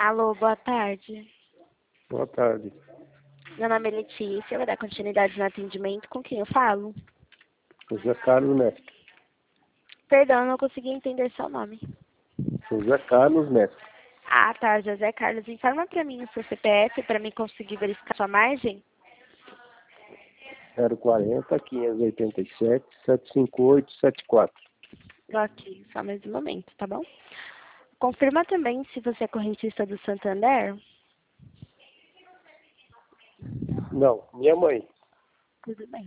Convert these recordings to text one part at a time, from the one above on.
Alô, boa tarde. Boa tarde. Meu nome é Letícia, eu vou dar continuidade no atendimento. Com quem eu falo? José Carlos Mestre. Perdão, não consegui entender seu nome. José Carlos Mestre. Ah, tá, José Carlos. Informa pra mim o seu CPF para mim conseguir verificar sua margem. 040 587 758 74. Ok, só mais um momento, tá bom? Confirma também se você é correntista do Santander. Não, minha mãe. Tudo bem.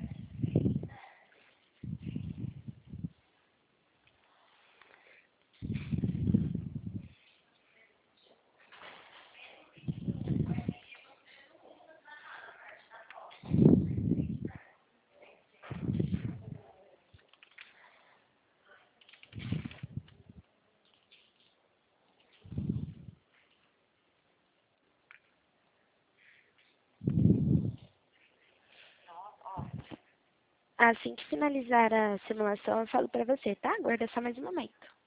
Assim que finalizar a simulação, eu falo pra você, tá? Aguarda só mais um momento.